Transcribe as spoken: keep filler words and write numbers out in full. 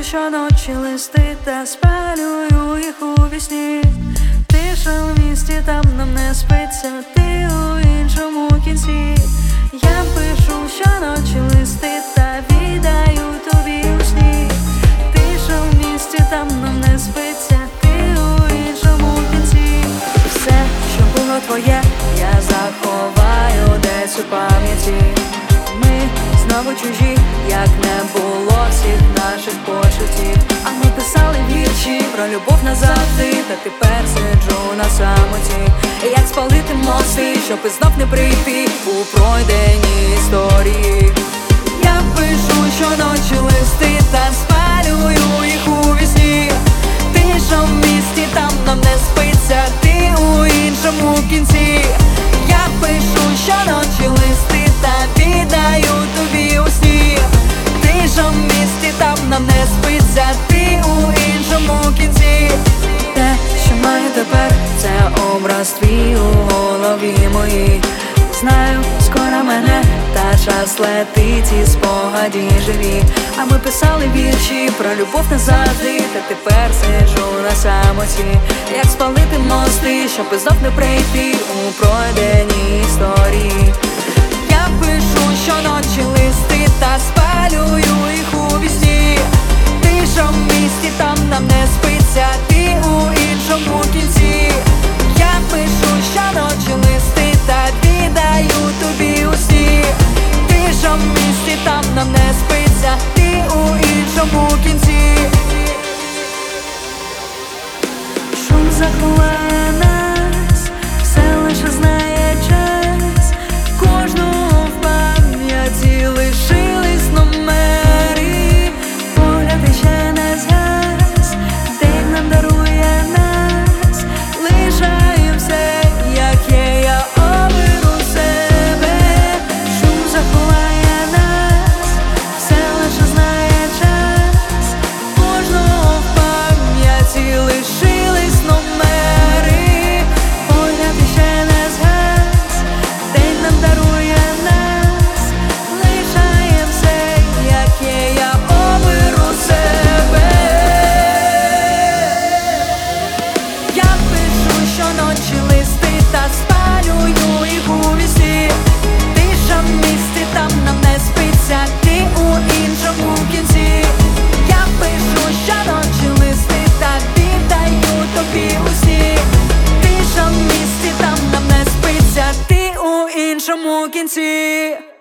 щоночі листи та спалюю їх у вісні. Тиша в місті, там нам не спиться, ти у іншому кінці. Я пишу щоночі листи та віддаю тобі у сні. Тиша в місті, там нам не спиться, ти у іншому кінці. Все, що було твоє, я заховаю десь у пам'яті. Ми знову чужі, як не було всіх наших почуттів. А ми писали вірші про любов назавжди, та тепер сиджу на самоті. Як спалити мости, щоб і знов не прийти у пройдені історії. Я пишу щоночі листи та спалюю їх у вісні. Тиша в місті, там нам не спиться, ти у іншому кінці. Я пишу щоночі листи та віддаю тобі у сні. Тиша в місті, там нам не спиться, ти у іншому кінці. Те, що маю тепер, це образ твій у голові моїй. Знаю, скоро мене та час летить, і спогаді живі. А ми писали вірші про любов назавжди, та тепер сиджу на самоті. Як спалити мости, щоб і знов не прийти у пройдені історії. Я пишу щоночі листи та спалюю їх у вісні. Тиша в місті, там нам не спиться, ти у іншому кінці. Я пишу щоночі листи та віддаю тобі у сні. Тиша в місті, там нам не спиться, ти у іншому кінці. Шум заховає нас, все лише знає час. Кожного в пам'яті лишились номери. Погляд іще не згас, день нам дарує нас. Лишаєм все, як є, я оберу себе. Шум заховає нас, все лише знає час. Кожного в пам'яті лишились номери. Погляд іще не згас, день нам дарує нас. Лишаєм все, як є, я оберу себе. Я пишу щоночі листи та спалюю їх у вісні. Тиша в місті, там нам не спиться, ти у іншому кінці. Я пишу щоночі листи та віддаю тобі у сні. Тиша в місті, там нам не спиться, ти у іншому кінці.